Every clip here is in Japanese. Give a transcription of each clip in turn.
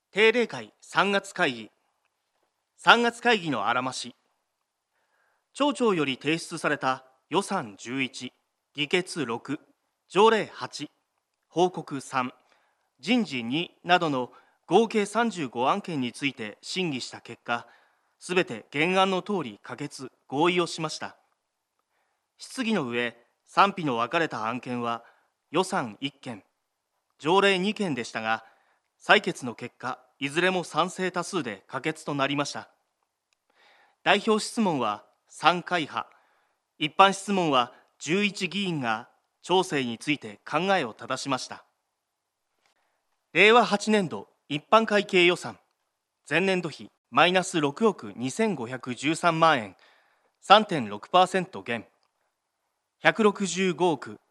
定例会3月会議。3月会議のあらまし。町長より提出された予算11、議決6、条例8、報告3、人事2などの合計35案件について審議した結果、すべて原案の通り可決・合意をしました。質疑の上、賛否の分かれた案件は予算1件、条例2件でしたが、採決の結果、いずれも賛成多数で可決となりました。代表質問は3会派、一般質問は11議員が町政について考えを正しました。令和8年度一般会計予算、前年度比マイナス6億2513万円、3.6% 減、165億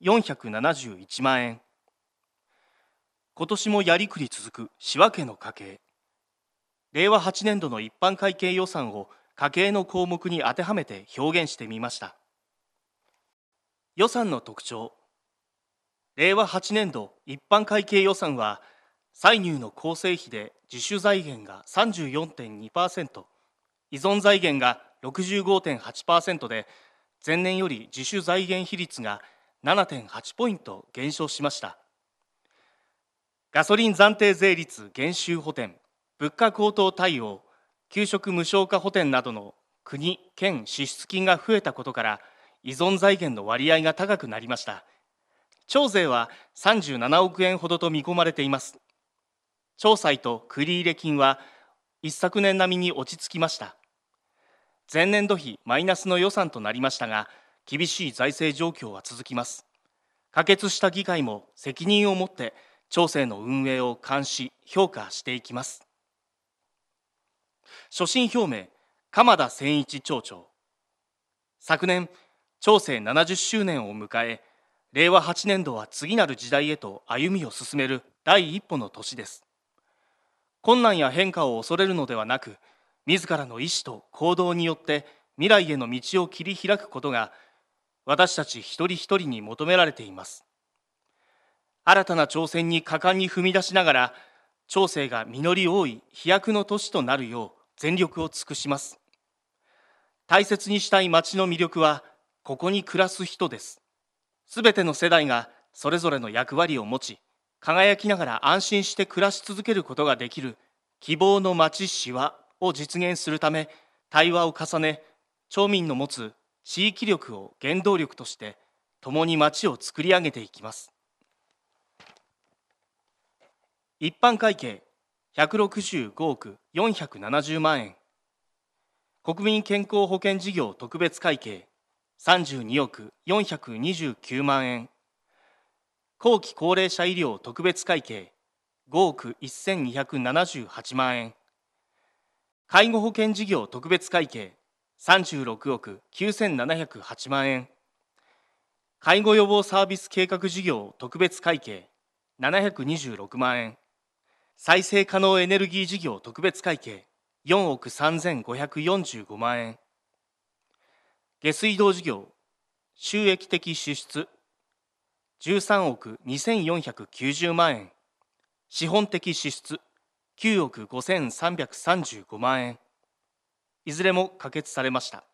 471万円。今年もやりくり続く仕分けの家計。令和8年度の一般会計予算を家計の項目に当てはめて表現してみました。予算の特徴。令和8年度一般会計予算は、歳入の構成比で自主財源が 34.2%、依存財源が 65.8% で、前年より自主財源比率が 7.8 ポイント減少しました。ガソリン暫定税率減収補填、物価高騰対応、給食無償化補填などの国・県支出金が増えたことから、依存財源の割合が高くなりました。町税は37億円ほどと見込まれています。町債と繰入金は一昨年並みに落ち着きました。前年度比マイナスの予算となりましたが、厳しい財政状況は続きます。可決した議会も責任を持って町政の運営を監視・評価していきます。所信表明、鎌田千一町長。昨年、町政70周年を迎え、令和8年度は次なる時代へと歩みを進める第一歩の年です。困難や変化を恐れるのではなく、自らの意思と行動によって未来への道を切り開くことが、私たち一人一人に求められています。新たな挑戦に果敢に踏み出しながら、町政が実り多い飛躍の年となるよう全力を尽くします。大切にしたい町の魅力は、ここに暮らす人です。すべての世代がそれぞれの役割を持ち、輝きながら安心して暮らし続けることができる希望の町市話を実現するため、対話を重ね、町民の持つ地域力を原動力として、共に町を作り上げていきます。一般会計165億470万円。国民健康保険事業特別会計32億429万円。後期高齢者医療特別会計5億1278万円。介護保険事業特別会計36億9708万円。介護予防サービス計画事業特別会計726万円。再生可能エネルギー事業特別会計4億3545万円。下水道事業収益的支出13億2490万円。資本的支出9億5335万円。いずれも可決されました。